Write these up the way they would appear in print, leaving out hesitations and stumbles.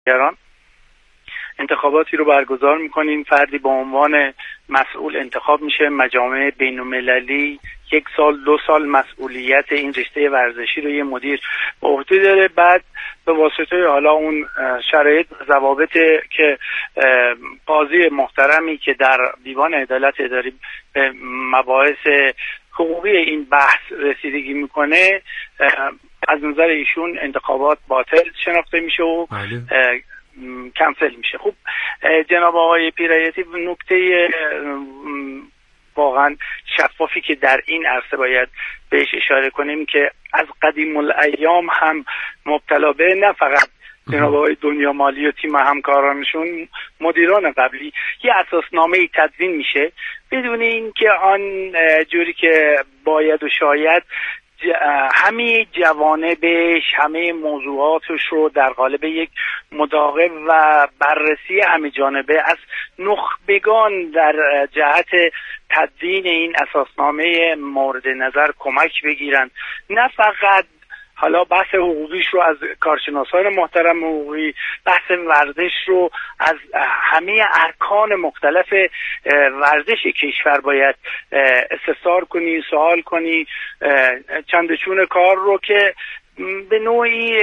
ایران انتخاباتی رو برگزار میکنیم. فردی به عنوان مسئول انتخاب میشه. مجامع بین‌المللی 1 سال 2 سال مسئولیت این رشته ورزشی رو یه مدیر به عهده داره. بعد به واسطه حالا اون شرایط ضوابط که قاضی محترمی که در دیوان عدالت اداری به مباحث حقوقی این بحث رسیدگی میکنه، از نظر ایشون انتخابات باطل شناخته میشه و کنسل میشه. خب جناب آقای پیرایتی، نکته واقعا شفافی که در این عرصه باید بهش اشاره کنیم که از قدیم الایام هم مبتلا به، نه فقط جناب آقای دنیا مالی و تیم همکارانشون، مدیران قبلی، یه اساسنامه تدوین میشه بدون اینکه آن جوری که باید و شاید همه جوانبش، همه موضوعاتش رو در قالب یک مداقب و بررسی همه جانبه از نخبگان در جهت تدوین این اساسنامه مورد نظر کمک بگیرن. نه فقط حالا بحث حقوقیش رو از کارشناسان محترم حقوقی، بحث ورزش رو از همه ارکان مختلف ورزش کشور باید استفسار کنی، سوال کنی، چندچون کار رو که به نوعی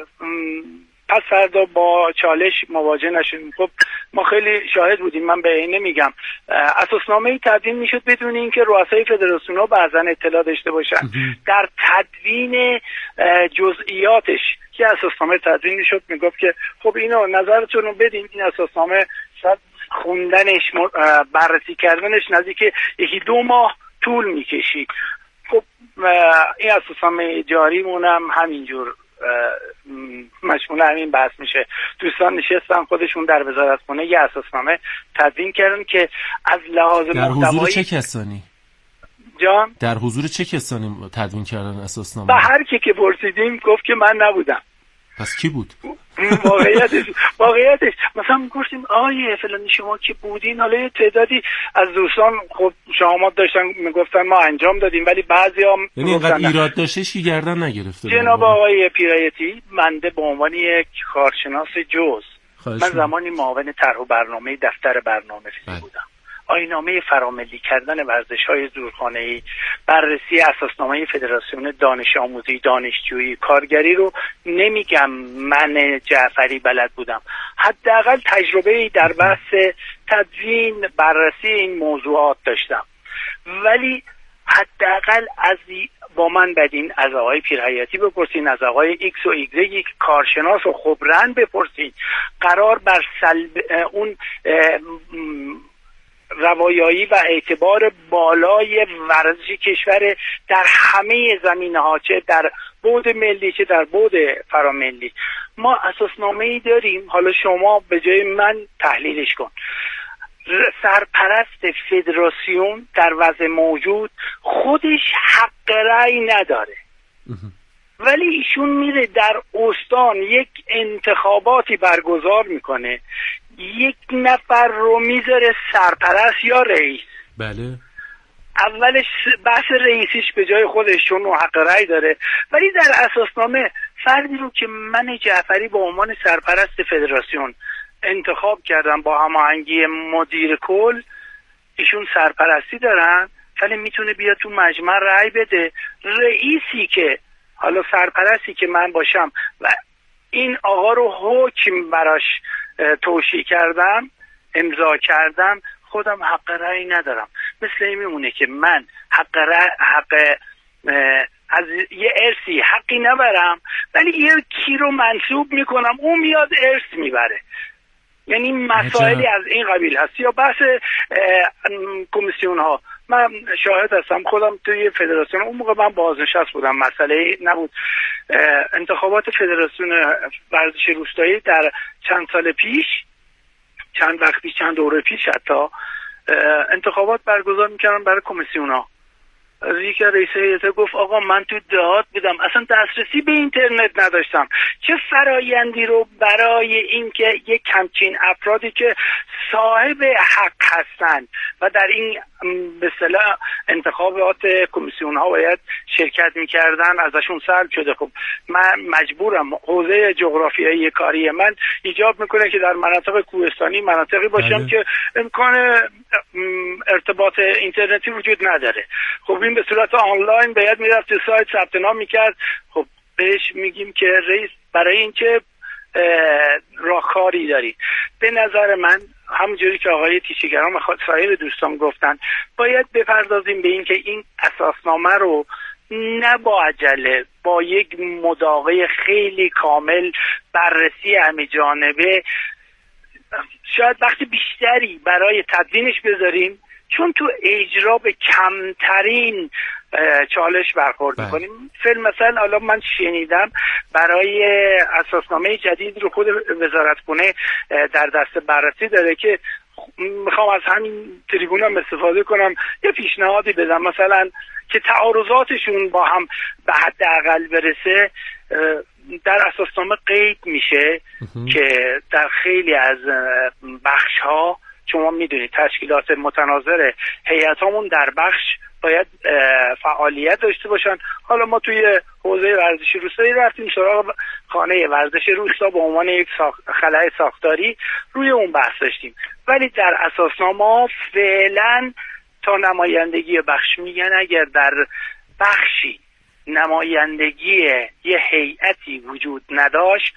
پس فردا با چالش مواجه نشیم. خب ما خیلی شاهد بودیم، من به این نمیگم، اساسنامه تدوین میشد بدون اینکه رؤسای فدراسیون ها بعضا اطلاع داشته باشن. در تدوین جزئیاتش که اساسنامه تدوین میشد میگفت که خب اینو نظرتون رو بدین، این اساسنامه شاید خوندنش، بررسی کردنش نزدیک 1-2 ماه طول میکشید. خب این اساسنامه جاریمون هم همینجور مشمول همین بحث میشه. دوستان نشستن خودشون در وزارتخونه یه اساسنامه تدوین کردن که از لحاظ در حضور چه کسانی؟ جان؟ در حضور چه کسانی تدوین کردن اساسنامه؟ با هر کی که پرسیدیم گفت که من نبودم. پس کی بود؟ واقعیتش مثلا گفتیم آیه فلانی شما که بودین، حالا یه تعدادی از دوستان خب شهامت داشتن میگفتن ما انجام دادیم، ولی بعضیا یعنی اینقدر ایراد داشتهش که گردن نگرفته. جناب آقای پیرایتی، بنده به عنوان یک کارشناس جز، من زمانی معاون طرح و برنامه دفتر برنامه‌ریزی بودم. آیین‌نامه فراملی کردن ورزش‌های زورخانه‌ای، بررسی اساسنامه فدراسیون دانش آموزی، دانشجویی، کارگری رو نمیگم من جعفری بلد بودم، حداقل تجربه‌ای در بحث تدوین بررسی این موضوعات داشتم، ولی حداقل با من بدین از آقای پیرحیاتی بپرسین، از آقای ایکس و ایگرگ کارشناس و خبرن بپرسین. قرار بر اون روایایی و اعتبار بالای ورزش کشور در همه زمینه‌ها، چه در بعد ملی چه در بعد فراملی. ما اساسنامه‌ای داریم، حالا شما به جای من تحلیلش کن. سرپرست فدراسیون در وضع موجود خودش حق رأی نداره، ولی ایشون میره در استان یک انتخاباتی برگزار میکنه، 1 نفر رو میذاره سرپرست یا رئیس. بله. اولش بحث رئیسیش به جای خودش چون حق رأی داره، ولی در اساسنامه فردی رو که من جعفری به عنوان سرپرست فدراسیون انتخاب کردم با هماهنگی مدیر کل، ایشون سرپرستی دارن، ولی میتونه بیاد تو مجمع رأی بده. رئیسی که حالا سرپرستی که من باشم و این آقا رو حکم براش توشیح کردم، امضا کردم، خودم حق رأی ندارم. مثل این میمونه که من حق از یه ارثی حقی نبرم، ولی یکی رو منصوب میکنم، اون میاد ارث میبره. یعنی مسائلی از این قبیل هست. یا بحث کمیسیون ها، من شاهد هستم، خودم توی فدراسیون اون موقع من بازنشست بودم، مسئله نبود. انتخابات فدراسیون ورزش روستایی در چند سال پیش، چند وقت پیش، چند دوره پیش حتی، انتخابات برگزار میکردن برای کمیسیون ها. یک رئیس هیئت گفت آقا من تو دهات بودم، اصلا دسترسی به اینترنت نداشتم. چه فرایندی رو برای اینکه یک همچین افرادی که صاحب حق هستن و در این به اصطلاح انتخابات کمیسیون ها باید شرکت میکردن ازشون سلب شده. خب من مجبورم، حوزه جغرافیایی کاری من ایجاب میکنه که در مناطق کوهستانی مناطقی باشم که امکان ارتباط اینترنتی وجود نداره. خب این به صورت آنلاین باید میرفت تو سایت ثبت نام میکرد. خب بهش میگیم که رئیس برای اینکه راهکاری داری، به نظر من همونجوری که آقای تیشیگرام سایر دوستان گفتن باید بپردازیم به این که این اساسنامه رو نه با عجله، با یک مداقه خیلی کامل، بررسی همه جانبه، شاید وقت بیشتری برای تدوینش بذاریم، چون تو اجرا به کمترین چالش برخورد میکنیم. فیلم مثلا حالا من شنیدم برای اساسنامه جدید رو خود وزارتخونه در دست بررسی داره که میخوام از همین تریبون هم استفاده کنم یه پیشنهادی بدم، مثلا که تعارضاتشون با هم به حداقل برسه در اساسنامه قید میشه که در خیلی از بخش ها شما میدونید تشکیلات متناظر هیئتامون در بخش باید فعالیت داشته باشن. حالا ما توی حوزه ورزش روستایی رفتیم سراغ خانه ورزش روستا به عنوان یک خلأ ساختاری، روی اون بحث داشتیم. ولی در اساسنامه فعلا تا نمایندگی بخش میگن اگر در بخشی نمایندگی یه هیئتی وجود نداشت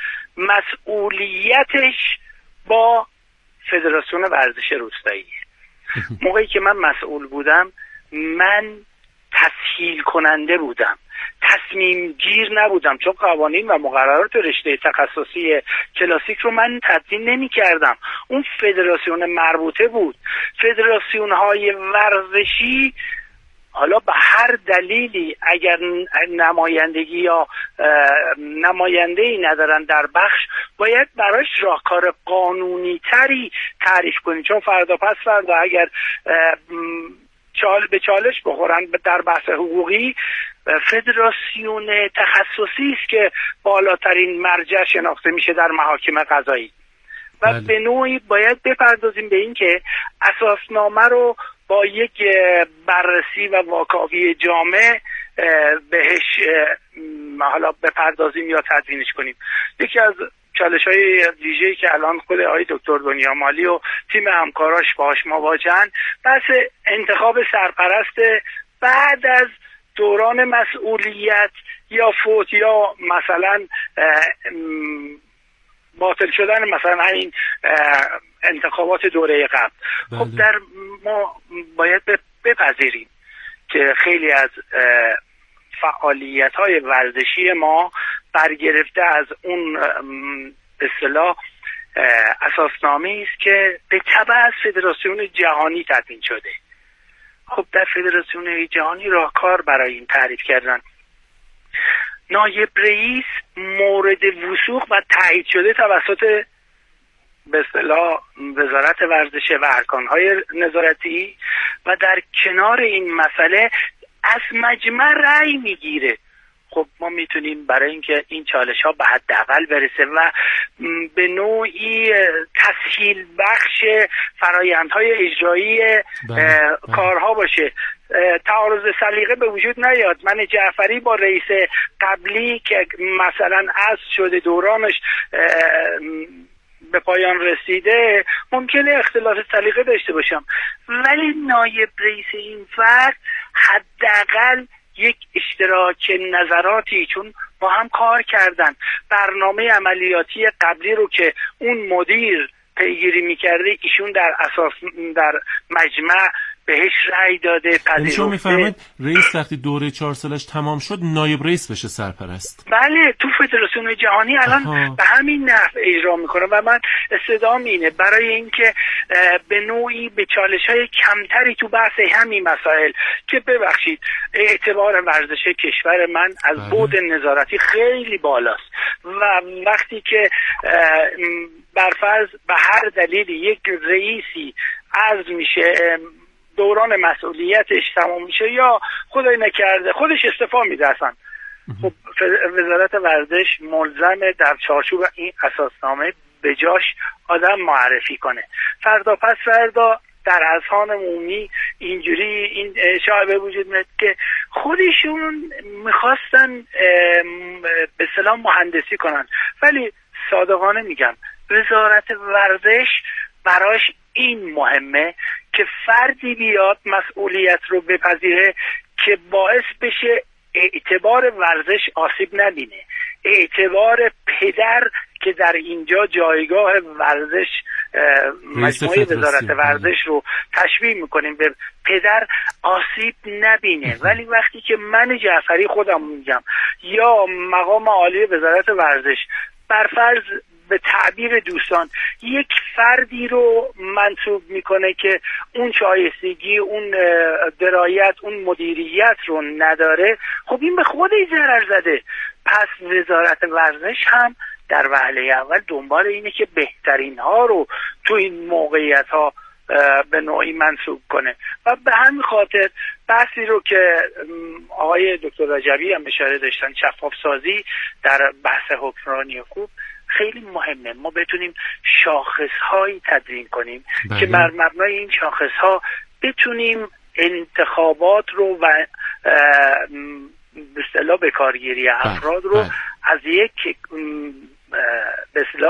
مسئولیتش با فدراسیون ورزش روستایی. موقعی که من مسئول بودم من تسهیل کننده بودم، تصمیم گیر نبودم، چون قوانین و مقررات رشته تخصصی کلاسیک رو من تدوین نمی کردم. اون فدراسیون مربوطه بود. فدراسیون های ورزشی حالا به هر دلیلی اگر نمایندگی یا نماینده‌ای ندارن در بخش باید براش راهکار قانونی تری تعریف کنیم، چون فردا پس فردا اگر به چالش بخورن در بحث حقوقی، فدراسیون تخصصی است که بالاترین مرجع شناخته میشه در محاکم قضایی و به نوعی باید بپردازیم به این که اساسنامه رو با یک بررسی و واکاوی جامع بهش حالا بپردازیم یا تدوینش کنیم. یکی از چالش‌های ویژه‌ای که الان خود آقای دکتر دنیامالی و تیم همکاراش باهاش مواجهن بحث انتخاب سرپرست بعد از دوران مسئولیت یا فوت یا مثلا باطل شدن مثلا همین انتخابات دوره قبل. خب در ما باید بپذیریم که خیلی از فعالیت‌های ورزشی ما برگرفته از اون به اصطلاح اساسنامه‌ای است که به تبع از فدراسیون جهانی تدوین شده. خب در فدراسیون جهانی راهکار برای این تعریف کردن. نایب رئیس مورد وثوق و تایید شده توسط به اصطلاح وزارت ورزش و ارکان‌های نظارتی و در کنار این مسئله از مجمع رأی میگیره. خب ما میتونیم برای اینکه این چالش ها به حداقل برسه و به نوعی تسهیل بخش فرایندهای اجرایی کارها باشه، تعارض سلیقه به وجود نیاد. من جعفری با رئیس قبلی که مثلا عزل شده دورانش به پایان رسیده ممکنه اختلاف سلیقه داشته باشم، ولی نایب رئیس این فرد حداقل یک اشتراک نظراتی، چون با هم کار کردن، برنامه عملیاتی قبلی رو که اون مدیر پیگیری میکرده ایشون در مجمع بهش رأی داده، پذیرفته. شما میفرمایید رئیس وقتی دوره 4 سالش تمام شد نایب رئیس بشه سرپرست؟ بله، تو فدراسیون جهانی الان به همین نحو اجرا میکنه و من استدعام اینه برای اینکه به نوعی به چالش‌های کمتری تو بحث همین مسائل که ببخشید اعتبار ورزش کشور من از بعد نظارتی خیلی بالاست و وقتی که برفرض به هر دلیلی یک رئیسی عزل میشه دوران مسئولیتش تمام میشه یا خدای نکرده خودش استعفا میده اصلا. خب وزارت ورزش ملزمه در چارچوب این اساسنامه به جاش آدم معرفی کنه. فردا پس فردا در اذهان عمومی اینجوری این اشاعه به وجود میاد که خودشون میخواستن به اصطلاح مهندسی کنن، ولی صادقانه میگم وزارت ورزش براش این مهمه که فردی بیاد مسئولیت رو بپذیره که باعث بشه اعتبار ورزش آسیب نبینه، اعتبار پدر که در اینجا جایگاه ورزش مجموعه وزارت ورزش رو تشبیه میکنیم به پدر آسیب نبینه. ولی وقتی که من جعفری خودم میگم یا مقام عالی وزارت ورزش برفرض به تعبیر دوستان یک فردی رو منصوب میکنه که اون شایستگی، اون درایت، اون مدیریت رو نداره، خب این به خودش ضرر زده. پس وزارت ورزش هم در وهله اول دنبال اینه که بهترین ها رو تو این موقعیت ها به نوعی منصوب کنه و به همین خاطر بحثی رو که آقای دکتر رجبی هم اشاره داشتن، شفاف سازی در بحث حکمرانی خوب خیلی مهمه. ما بتونیم شاخص‌هایی تدوین کنیم که بر مبنای این شاخص‌ها بتونیم انتخابات رو و به اصطلاح به کارگیری افراد رو از یک به اصطلاح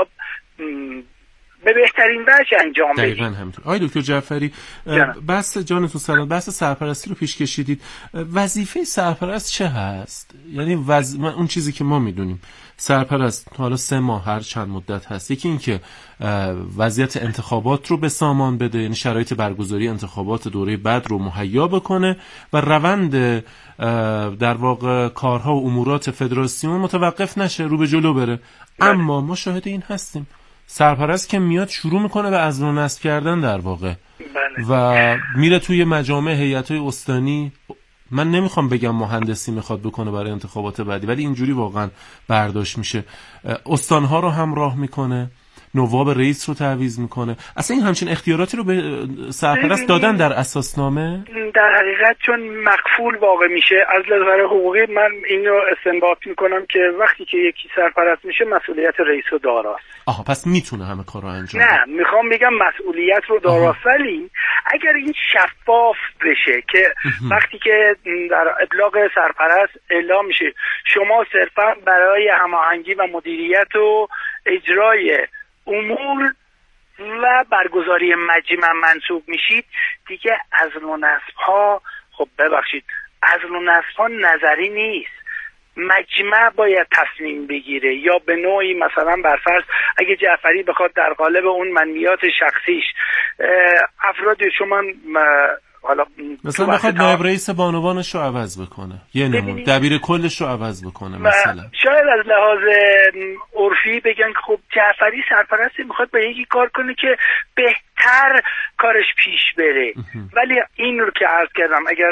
به بهترین وجه انجام بدیم. دقیقاً همینطور. آقای دکتر جعفری بحث جانتون سلام، بحث سرپرستی رو پیش کشیدید. وظیفه سرپرست چه هست؟ یعنی اون چیزی که ما میدونیم سرپرست حالا 3 ماه هر چند مدت هست، یکی این که وضعیت انتخابات رو به سامان بده، یعنی شرایط برگزاری انتخابات دوره بعد رو مهیا بکنه و روند در واقع کارها و امورات فدراسیون متوقف نشه، رو به جلو بره. اما ما شاهد این هستیم سرپرست که میاد شروع میکنه به عزل و نصب کردن در واقع و میره توی مجامع هیئت‌های استانی. من نمیخوام بگم مهندسی میخواد بکنه برای انتخابات بعدی، ولی اینجوری واقعا برداشت میشه. استانها رو همراه میکنه، نواب رئیس رو تعویض میکنه. اصلا این همچین اختیاراتی رو به سرپرست دادن در اساسنامه؟ در حقیقت چون مقفول واقع میشه از نظر حقوقی، من اینو استنباط میکنم که وقتی که یکی سرپرست میشه مسئولیت رئیس رو داراست. آها، پس میتونه همه کار رو انجام نه، میخوام بگم مسئولیت رو داراست، ولی اگر این شفاف بشه که وقتی که در ابلاغ سرپرست اعلام میشه شما صرفا برای هماهنگی و مدیریت و اجرای امور و برگزاری مجمع منصوب میشید، دیگه عزل و نصب ها، خب ببخشید، عزل و نصب ها نظری نیست، مجمع باید تصمیم بگیره. یا به نوعی مثلا برفرض اگه جعفری بخواد در قالب اون منویات شخصیش افرادی شما حالا مثلا بخواد نایب رئیس بانوانش رو عوض بکنه، یه نمونه دبیر کلش رو عوض بکنه، مثلا شاید از لحاظ عرفی بگن که خب جعفری سرپرستی میخواد با یکی کار کنه که بهتر کارش پیش بره. ولی این رو که عرض کردم اگر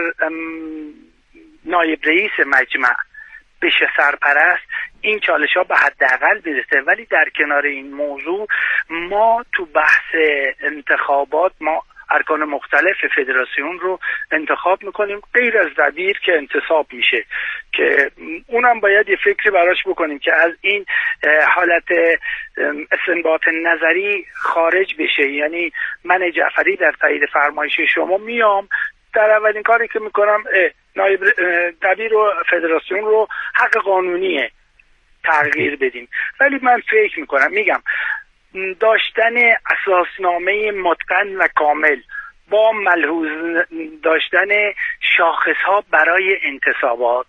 نایب رئیس مجمع بشه سرپرست، این چالش ها به حداقل برسه. ولی در کنار این موضوع ما تو بحث انتخابات ما ارکان مختلف فدراسیون رو انتخاب میکنیم، غیر از دبیر که انتصاب میشه، که اونم باید یه فکری براش بکنیم که از این حالت استنباط نظری خارج بشه. یعنی من جعفری در تایید فرمایش شما میام، در اولین کاری که میکنم نایب دبیر و فدراسیون رو حق قانونیه تغییر بدیم. ولی من فکر میکنم، میگم داشتن اساسنامه متقن و کامل با ملحوظ داشتن شاخصها برای انتصابات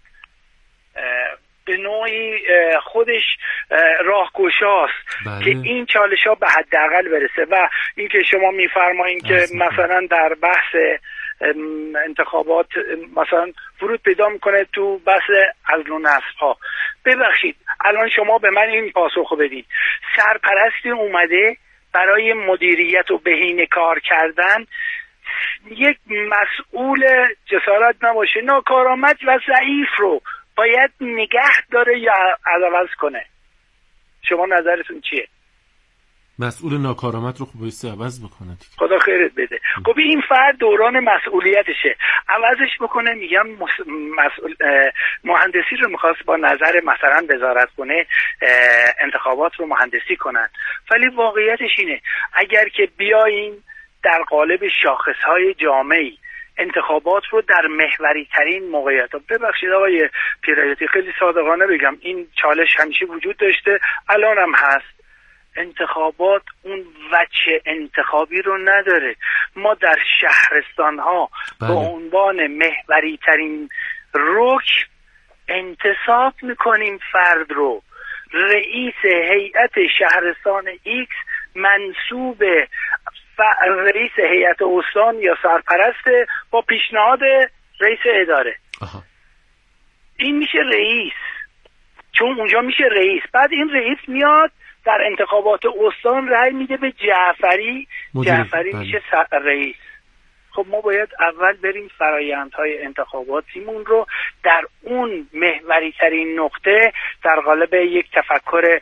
به نوعی خودش راهگشاست که این چالش ها به حداقل برسه. و این که شما میفرمایین که مثلا در بحث انتخابات مثلا ورود پیدا میکنه تو بحث عزل و نصب ها، ببخشید الان شما به من این پاسخو بدید، سرپرستی اومده برای مدیریت و بهینه کار کردن، یک مسئول جسارت نباشه ناکارآمد و ضعیف رو باید نگه داره یا عوض کنه؟ شما نظرتون چیه؟ مسئول ناکارآمد رو بایستی عوض بکنه دیگه. خدا خیرت بده. خب این فرد دوران مسئولیتشه، عوضش بکنه. میگم مهندسی رو میخواست با نظر مثلا وزارت کنه انتخابات رو مهندسی کنن، ولی واقعیتش اینه اگر که بیاییم در قالب شاخصهای جامعی انتخابات رو در محوری ترین موقعیت، ببخشید آقای پیرایتی خیلی صادقانه بگم این چالش همیشه وجود داشته، الان هم هست، انتخابات اون وجه انتخابی رو نداره. ما در شهرستان ها به عنوان محوری ترین رکن انتصاب میکنیم فرد رو. رئیس هیئت شهرستان ایکس منصوب رئیس هیئت استان یا سرپرست با پیشنهاد رئیس اداره. این میشه رئیس، چون اونجا میشه رئیس. بعد این رئیس میاد در انتخابات استان رأی میده به جعفری، جعفری میشه رئیس. خب ما باید اول بریم فرایندهای انتخاباتیمون رو در اون محوری ترین نقطه در قالب یک تفکر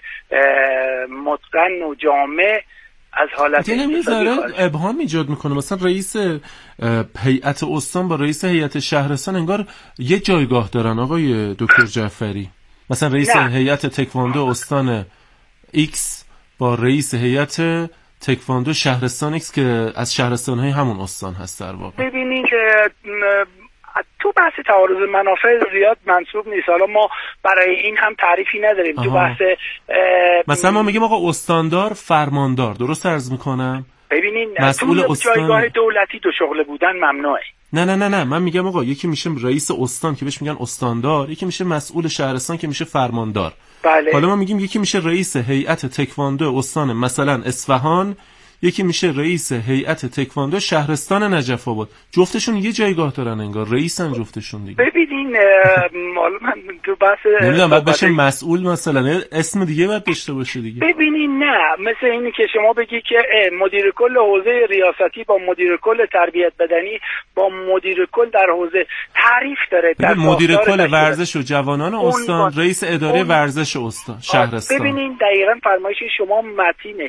متقن و جامع از حالت ابهام ایجاد میکنه. مثلا رئیس هیئت استان با رئیس هیئت شهرستان انگار یه جایگاه دارن آقای دکتر جعفری. مثلا رئیس هیئت تکواندو استان ایکس با رئیس هیئت تکواندو شهرستان ایکس که از شهرستان‌های همون استان هست در واقع. ببینید تو بحث تعارض منافع زیاد منسوب نیست. حالا ما برای این هم تعریفی نداریم. تو بحث مثلا ما میگیم آقا استاندار فرماندار، درست عرض میکنم؟ ببینین مسئول تو جایگاه دولتی دو شغله بودن ممنوعه. نه من میگم آقا یکی میشه رئیس استان که بهش میگن استاندار، یکی میشه مسئول شهرستان که میشه فرماندار. بله. حالا ما میگیم یکی میشه رئیس هیئت تکواندو استان مثلا اصفهان، یکی میشه رئیس هیئت تکواندو شهرستان نجف آباد. جفتشون یه جایگاه دارن انگار، رئیسن جفتشون دیگه. ببینین حالا من تو بحث نمیدونم بعد بشه مسئول مثلا اسم دیگه باید داشته باشه دیگه. ببینین نه مثل اینی که شما بگی که مدیر کل حوزه ریاستی با مدیر کل تربیت بدنی با مدیر کل در حوزه تعریف داره. در مدیر کل ورزش و جوانان استان، رئیس اداره ورزش استان شهرستان. ببینین دقیقاً فرمایش شما متینه.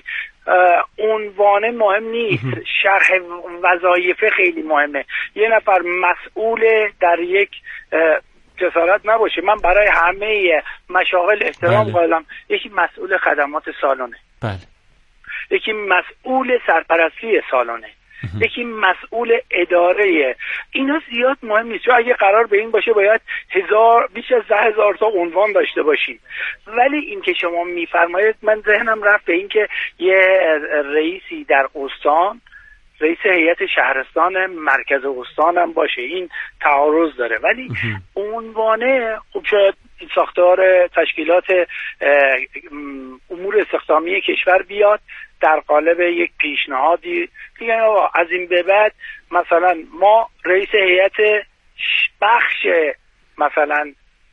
عنوان مهم نیست، شرح وظایف خیلی مهمه. یه نفر مسئول در یک جسارت نباشه. من برای همه مشاغل احترام قائلم. یکی مسئول خدمات سالانه، بله. یکی مسئول سرپرستی سالانه، یکی مسئول اداره. اینا زیاد مهم نیست، چون اگه قرار به این باشه باید بیش از 10,000 تا عنوان داشته باشیم. ولی این که شما میفرمایید من ذهنم رفت به این که یه رئیسی در استان رئیس هیئت شهرستان مرکز استان هم باشه، این تعارض داره. ولی عنوانه خب شاید ساختار تشکیلات امور استخدامی کشور بیاد در قالب یک پیشنهادی دیگه. از این به بعد مثلا ما رئیس هیئت بخش مثلا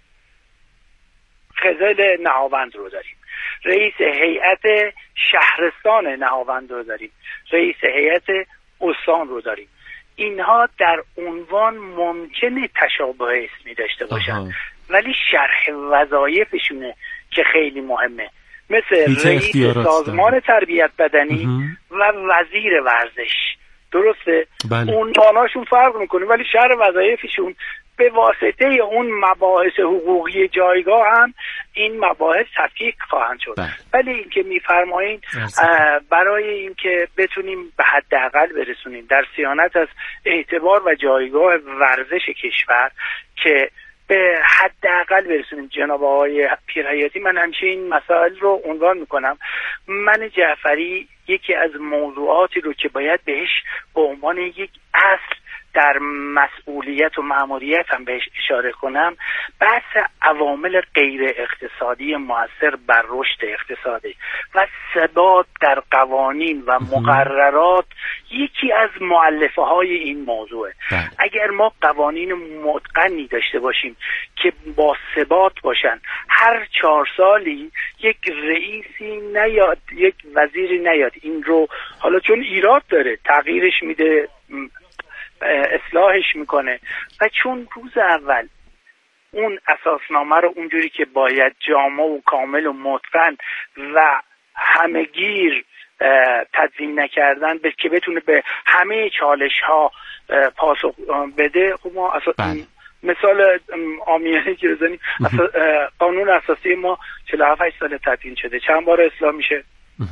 خزل نهاوند رو داریم، رئیس هیئت شهرستان نهاوند رو داریم، رئیس هیئت استان رو داریم. اینها در عنوان ممکنه تشابه اسمی داشته باشن ولی شرح وظایفشونه که خیلی مهمه. مثل رئیس سازمان تربیت بدنی و وزیر ورزش، درسته؟ بله. عنواناشون فرق میکنه ولی شرح وظایفشون به واسطه اون مباحث حقوقی جایگاه هم این مباحث تفکیک خواهند شد. ولی اینکه میفرمایین برای اینکه بتونیم به حداقل برسونیم در صیانت از اعتبار و جایگاه ورزش کشور که به حداقل برسونیم، جناب آقای پیرحیاتی من همیشه این مسائل رو عنوان میکنم. من جعفری یکی از موضوعاتی رو که باید بهش به عنوان یک اصل در مسئولیت و مأموریت هم بهش اشاره کنم، بحث عوامل غیر اقتصادی مؤثر بر رشد اقتصادی و ثبات در قوانین و مقررات یکی از مؤلفه های این موضوعه. اگر ما قوانین متقنی داشته باشیم که با ثبات باشن، هر 4 سالی یک رئیسی نیاد، یک وزیری نیاد، این رو حالا چون ایراد داره تغییرش میده، اصلاحش میکنه و چون روز اول اون اساسنامه رو اونجوری که باید جامع و کامل و متقن و همه‌گیر تدوین نکردن که بتونه به همه چالش ها پاسخ بده. خب ما مثال عامیانه که بزنیم قانون اساسی ما 47 سال تدوین شده، چند بار اصلاح میشه،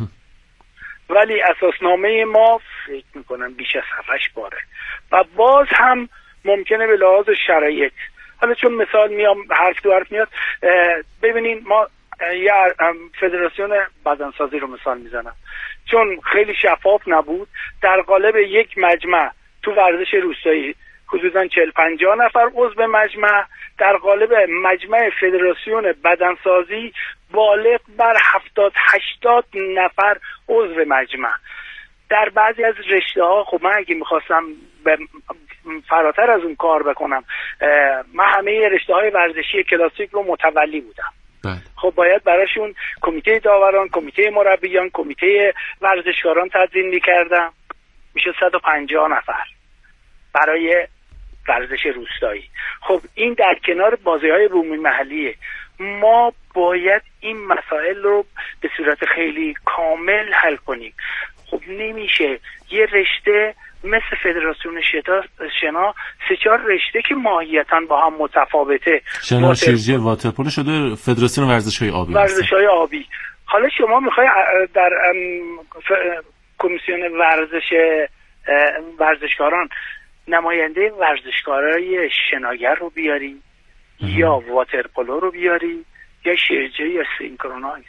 ولی اساسنامه ما فکر میکنم بیش از 7 باره و باز هم ممکنه به لحاظ شرایط، حالا چون مثال حرف تو حرف میاد، ببینین ما یه فدراسیون بدنسازی رو مثال میزنم، چون خیلی شفاف نبود، در قالب یک مجمع تو ورزش روستایی حدوداً 40-50 نفر عضو مجمع، در قالب مجمع فدراسیون بدنسازی بالغ بر 70-80 نفر عضو مجمع. در بعضی از رشته ها خب من اگه میخواستم فراتر از اون کار بکنم، من همه رشته های ورزشی کلاسیک رو متولی بودم. خب باید براشون کمیته داوران، کمیته مربیان، کمیته ورزشکاران تدوین میکردم، میشه 150 نفر برای ورزش روستایی. خب این در کنار بازی‌های بومی محلیه. ما باید این مسائل رو به صورت خیلی کامل حل کنیم. خب نمیشه یه رشته مثل فدراسیون شنا 3-4 رشته که ماهیتاً با هم متفاوته، شنا، شیرجه، واترپولو شده فدراسیون ورزش‌های آبی. ورزش‌های آبی. حالا شما میخوای در کمیسیون ورزشکاران نماینده ورزشکارای شناگر رو بیاری یا واترپولو رو بیاری یا شیرجه یا سینکرونایز.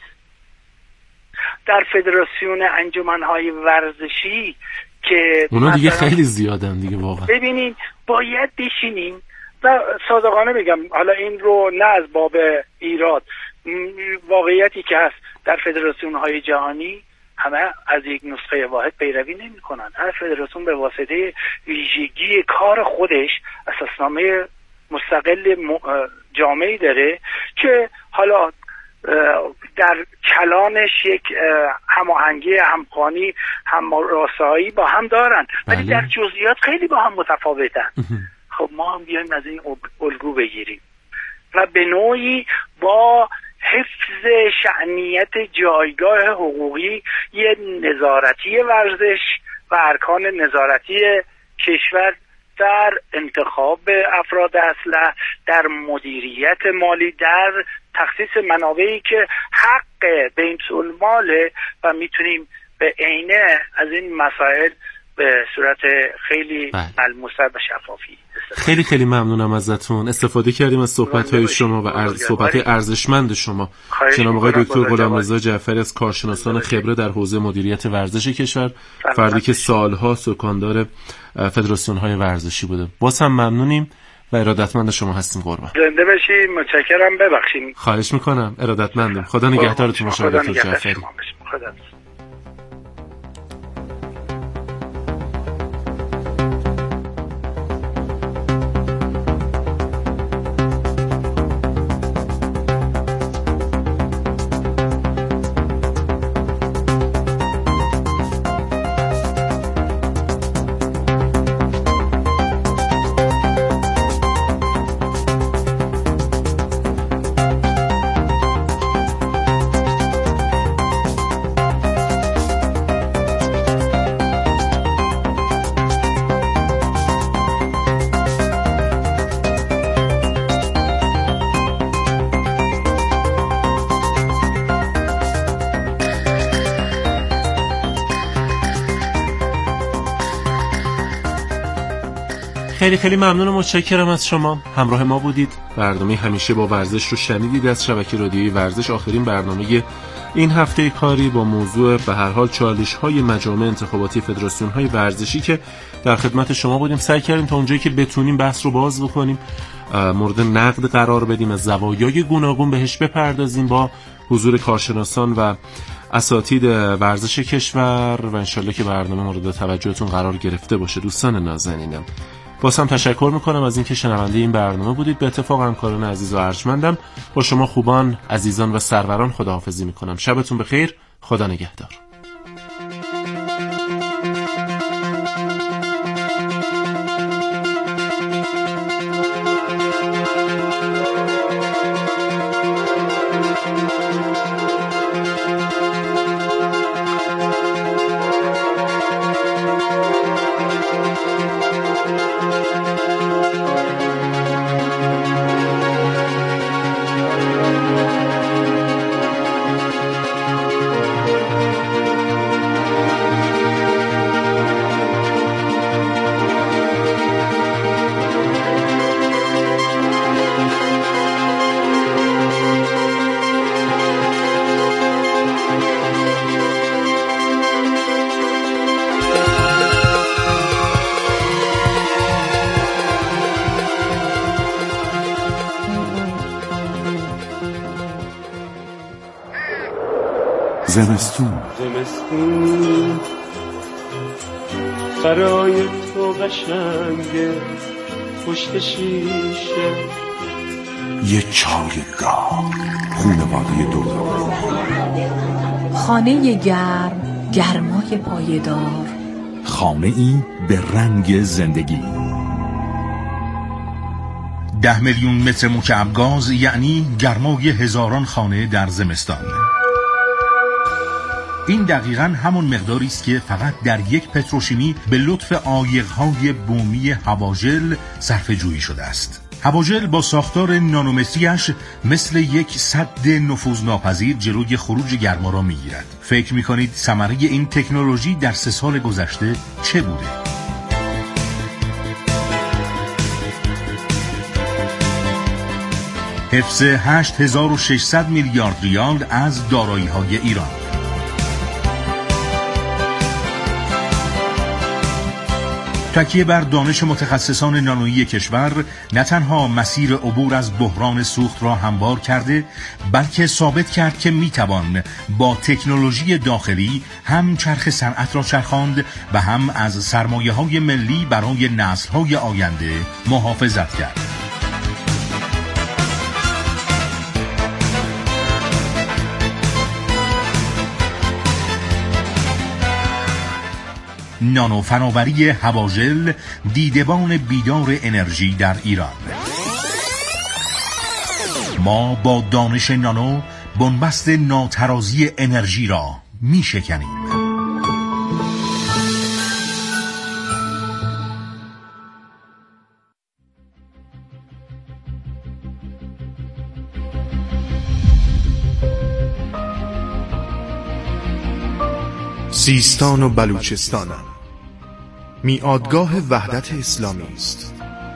در فدراسیون انجمنهای ورزشی که اونا دیگه خیلی زیادن دیگه واقعا. ببینین باید بشینیم و صادقانه بگم، حالا این رو نه از باب ایراد، واقعیتی که هست در فدراسیون های جهانی همه از یک نسخه واحد پیروی نمی کنند. هر فدراسیون به واسطه ویژگی کار خودش اساسنامه مستقل جامعی داره که حالا در کلانش یک هماهنگی، همخوانی، همراسایی با هم دارن، ولی در جزئیات خیلی با هم متفاوتن. خب ما هم بیایم از این الگو بگیریم و به نوعی با حفظ شأنیت جایگاه حقوقی یه نظارتی ورزش و ارکان نظارتی کشور در انتخاب افراد اصلح، در مدیریت مالی، در تخصیص منابعی که حق بیت الماله و میتونیم به عینه از این مسائل به صورت خیلی ملموس و شفافی. خیلی خیلی ممنونم ازتون، استفاده کردیم از صحبت‌های شما و صحبت‌های ارزشمند شما. جناب آقای دکتر غلامرضا جعفری از کارشناسان خبره در حوزه مدیریت ورزش کشور، فردی که سالها سکاندار فدراسیون‌های ورزشی بوده. باز هم ممنونیم و ارادتمند شما هستیم. قربان. زنده باشید. متشکرم. ببخشید. خواهش می‌کنم. ارادتمندم. خدا نگهدارتون باشه دکتر جعفری. خدا. خیلی خیلی ممنون و متشکرم از شما. همراه ما بودید. برنامه همیشه با ورزش رو شنیدید از شبکه رادیویی ورزش. آخرین برنامه این هفته کاری با موضوع به هر حال چالش‌های مجامع انتخاباتی فدراسیون‌های ورزشی که در خدمت شما بودیم. سعی کردیم تا اونجایی که بتونیم بحث رو باز بکنیم، مورد نقد قرار بدیم، از زوایای گوناگون بهش بپردازیم با حضور کارشناسان و اساتید ورزش کشور و انشالله که برنامه مورد توجهتون قرار گرفته باشه. دوستان نازنینم، باز هم تشکر میکنم از اینکه شنونده این برنامه بودید. به اتفاق همکاران عزیز و ارجمندم با شما خوبان، عزیزان و سروران خداحافظی میکنم. شبتون بخیر. خدا نگهدار. زمستون برای تو قشنگه پشت شیشه، یه چای گرم، خونواده دور، خانه گرم، گرمای پایدار، خانه ای به رنگ زندگی. 10 میلیون متر مکعب گاز یعنی گرمای هزاران خانه در زمستان. این دقیقاً همون مقداری است که فقط در یک پتروشیمی به لطف عایق‌های بومی هواژل صرفه جویی شده است. هواژل با ساختار نانومتریش مثل یک سد نفوذناپذیر جلوی خروج گرما را می‌گیرد. فکر می‌کنید ثمره این تکنولوژی در 3 سال گذشته چه بوده؟ حفظ 8600 میلیارد ریال از دارایی‌های ایران. تکیه بر دانش متخصصان نانویی کشور نه تنها مسیر عبور از بحران سوخت را هموار کرده، بلکه ثابت کرد که میتوان با تکنولوژی داخلی هم چرخ صنعت را چرخاند و هم از سرمایه‌های ملی برای نسل‌های آینده محافظت کرد. نانو فناوری هواژل، دیدبان بیدار انرژی در ایران. ما با دانش نانو بنبست ناترازی انرژی را می شکنیم. سیستان و بلوچستان میادگاه وحدت اسلامی است.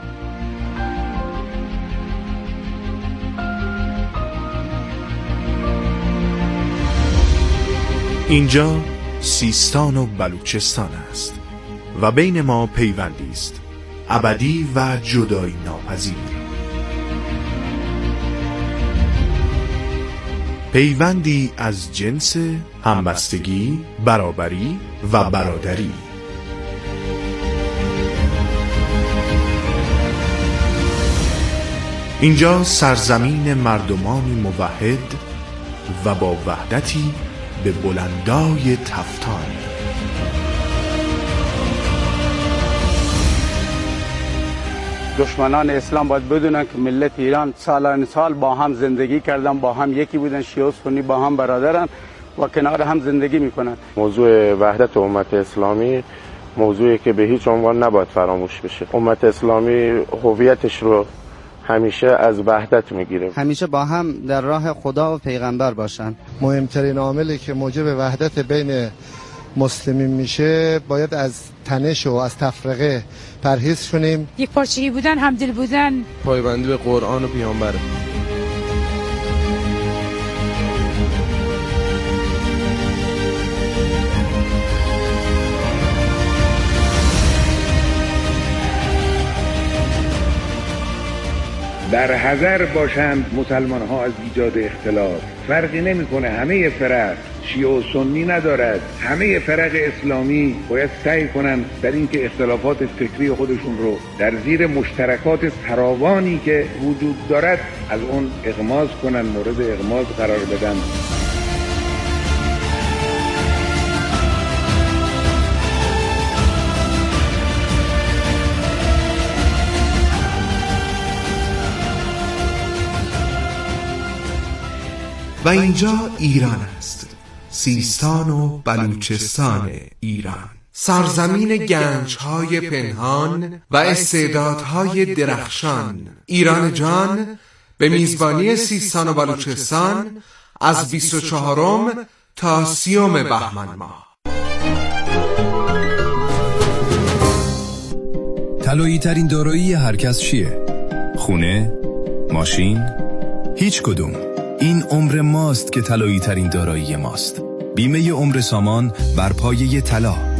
اینجا سیستان و بلوچستان است و بین ما پیوندی است ابدی و جدایی ناپذیر. پیوندی از جنس همبستگی، برابری و برادری. اینجا سرزمین مردمانی موحد و با وحدتی به بلندای تفتان. دشمنان اسلام باید بدونن که ملت ایران سالان سال با هم زندگی کردن، با هم یکی بودن، شیعه و سنی با هم برادرن و کنار هم زندگی میکنن. موضوع وحدت امت اسلامی موضوعی که به هیچ عنوان نباید فراموش بشه. امت اسلامی هویتش رو همیشه از وحدت میگیره، همیشه با هم در راه خدا و پیغمبر باشن. مهمترین عاملی که موجب وحدت بین مسلمین میشه باید از تنش و از تفرقه پرهیز کنیم. یک پارچگی بودن، همدل بودن، پایبندی به قرآن و پیامبر. در حذر باشند مسلمان ها از ایجاد اختلاف. فرقی نمیکنه، همه فرق شیعه و سنی ندارد، همه فرق اسلامی باید سعی کنند در اینکه اختلافات فکری خودشون رو در زیر مشترکات فراوانی که وجود دارد از اون اغماض کنن، مورد اغماض قرار بدن. و اینجا ایران است، سیستان و بلوچستان ایران، سرزمین گنج‌های پنهان و استعدادهای درخشان. ایران جان به میزبانی سیستان و بلوچستان از 24 تا 30 بهمن ماه. طلایی ترین دارایی هر کس چیه؟ خونه؟ ماشین؟ هیچ کدوم. این عمر ماست که طلایی ترین دارایی ماست. بیمه عمر سامان بر پایه طلا.